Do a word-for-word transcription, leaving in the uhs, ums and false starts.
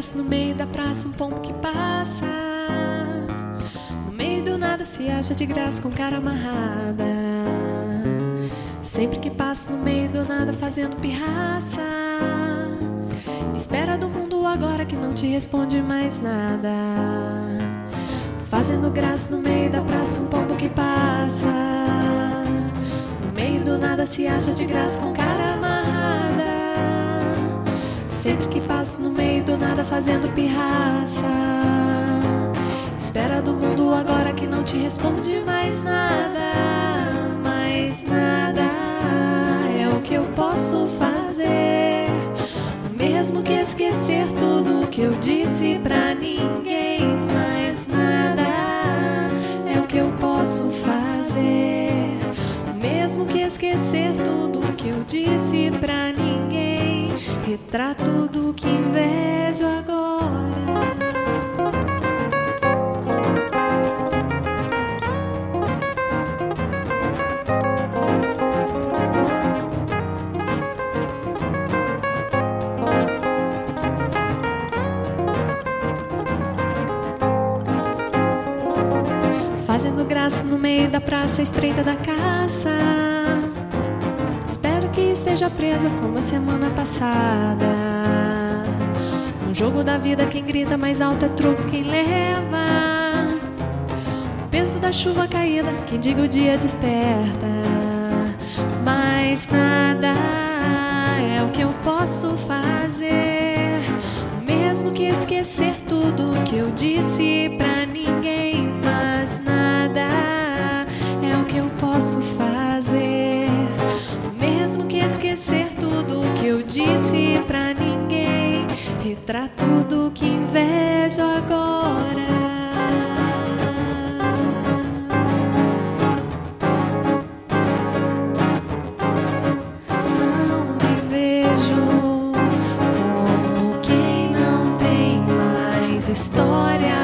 graça no meio da praça, um pombo que passa. No meio do nada se acha de graça com cara amarrada. Sempre que passo no meio do nada fazendo pirraça. Espera do mundo agora que não te responde mais nada. Fazendo graça no meio da praça, um pombo que passa. No meio do nada se acha de graça com cara amarrada. Sempre que passo no meio do nada fazendo pirraça. Espera do mundo agora que não te responde mais nada. Mais nada é o que eu posso fazer. Mesmo que esquecer tudo o que eu disse pra ninguém. Mais nada é o que eu posso fazer. Mesmo que esquecer tudo o que eu disse pra ninguém. Retrato do que invejo agora. Fazendo graça no meio da praça, espreita da caça. Espero que esteja presa como a semana passada. No jogo da vida quem grita mais alto é troco quem leva. O peso da chuva caída, quem diga o dia desperta. Mas nada é o que eu posso fazer. Mesmo que esquecer tudo o que eu disse pra ninguém. Mas nada é o que eu posso fazer. Mesmo que esquecer tudo o que eu disse pra ninguém. Retrato do que invejo agora. Não me vejo como quem não tem mais história.